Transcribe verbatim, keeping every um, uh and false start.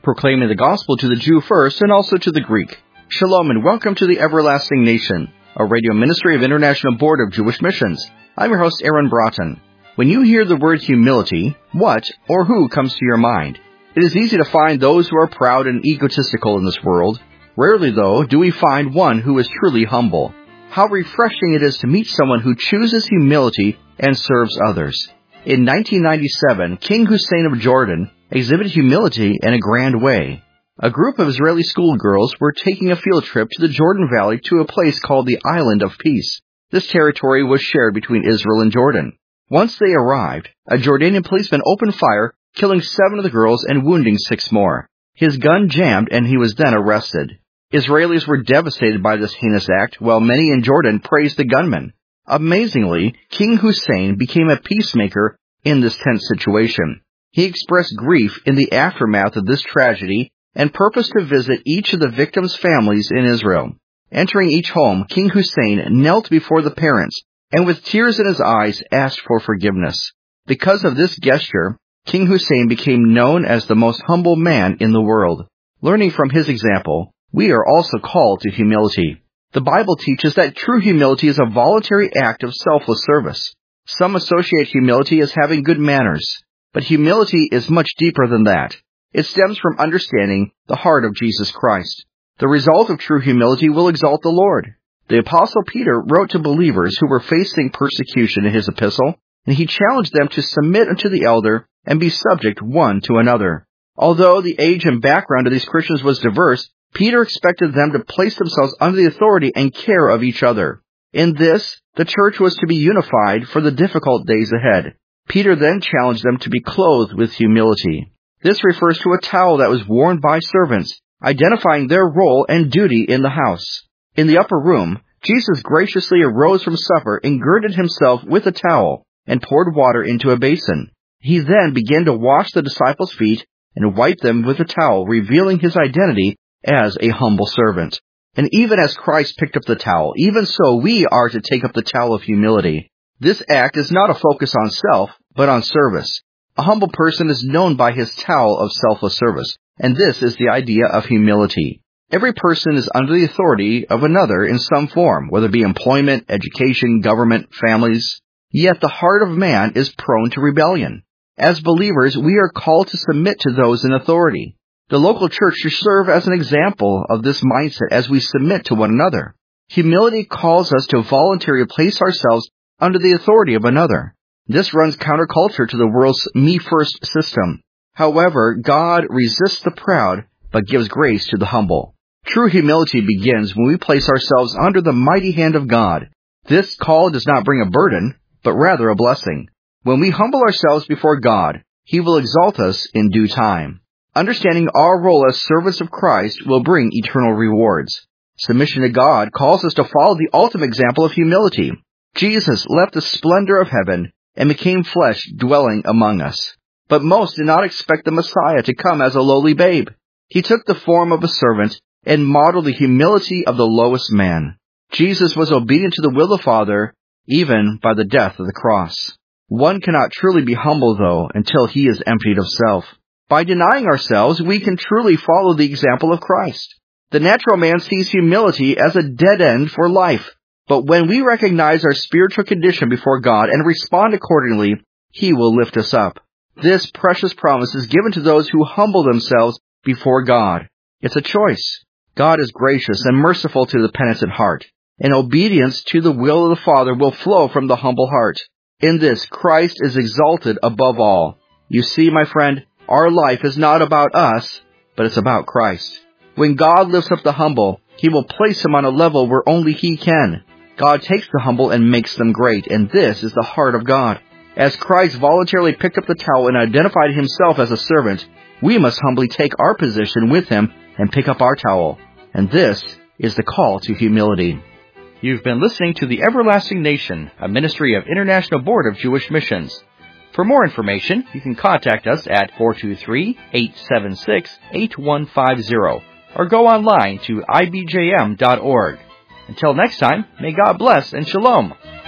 proclaiming the gospel to the Jew first and also to the Greek. Shalom and welcome to the Everlasting Nation, a radio ministry of International Board of Jewish Missions. I'm your host, Aaron Broughton. When you hear the word humility, what or who comes to your mind? It is easy to find those who are proud and egotistical in this world. Rarely, though, do we find one who is truly humble. How refreshing it is to meet someone who chooses humility and serves others. In nineteen ninety-seven, King Hussein of Jordan exhibited humility in a grand way. A group of Israeli schoolgirls were taking a field trip to the Jordan Valley to a place called the Island of Peace. This territory was shared between Israel and Jordan. Once they arrived, a Jordanian policeman opened fire, killing seven of the girls and wounding six more. His gun jammed and he was then arrested. Israelis were devastated by this heinous act, while many in Jordan praised the gunman. Amazingly, King Hussein became a peacemaker in this tense situation. He expressed grief in the aftermath of this tragedy and purposed to visit each of the victims' families in Israel. Entering each home, King Hussein knelt before the parents and with tears in his eyes asked for forgiveness. Because of this gesture, King Hussein became known as the most humble man in the world. Learning from his example, we are also called to humility. The Bible teaches that true humility is a voluntary act of selfless service. Some associate humility as having good manners, but humility is much deeper than that. It stems from understanding the heart of Jesus Christ. The result of true humility will exalt the Lord. The Apostle Peter wrote to believers who were facing persecution in his epistle, and he challenged them to submit unto the elder and be subject one to another. Although the age and background of these Christians was diverse, Peter expected them to place themselves under the authority and care of each other. In this, the church was to be unified for the difficult days ahead. Peter then challenged them to be clothed with humility. This refers to a towel that was worn by servants, identifying their role and duty in the house. In the upper room, Jesus graciously arose from supper and girded himself with a towel and poured water into a basin. He then began to wash the disciples' feet and wipe them with a towel, revealing his identity as a humble servant. And even as Christ picked up the towel, even so we are to take up the towel of humility. This act is not a focus on self, but on service. A humble person is known by his towel of selfless service, and this is the idea of humility. Every person is under the authority of another in some form, whether it be employment, education, government, families. Yet the heart of man is prone to rebellion. As believers, we are called to submit to those in authority. The local church should serve as an example of this mindset as we submit to one another. Humility calls us to voluntarily place ourselves under the authority of another. This runs counterculture to the world's me-first system. However, God resists the proud, but gives grace to the humble. True humility begins when we place ourselves under the mighty hand of God. This call does not bring a burden, but rather a blessing. When we humble ourselves before God, He will exalt us in due time. Understanding our role as servants of Christ will bring eternal rewards. Submission to God calls us to follow the ultimate example of humility. Jesus left the splendor of heaven and became flesh dwelling among us. But most did not expect the Messiah to come as a lowly babe. He took the form of a servant and modeled the humility of the lowest man. Jesus was obedient to the will of the Father, even by the death of the cross. One cannot truly be humble, though, until he is emptied of self. By denying ourselves, we can truly follow the example of Christ. The natural man sees humility as a dead end for life. But when we recognize our spiritual condition before God and respond accordingly, He will lift us up. This precious promise is given to those who humble themselves before God. It's a choice. God is gracious and merciful to the penitent heart, and obedience to the will of the Father will flow from the humble heart. In this, Christ is exalted above all. You see, my friend, our life is not about us, but it's about Christ. When God lifts up the humble, He will place them on a level where only He can. God takes the humble and makes them great, and this is the heart of God. As Christ voluntarily picked up the towel and identified Himself as a servant, we must humbly take our position with Him and pick up our towel. And this is the call to humility. You've been listening to the Everlasting Nation, a ministry of International Board of Jewish Missions. For more information, you can contact us at four two three, eight seven six, eight one five zero or go online to I B J M dot org. Until next time, may God bless and shalom.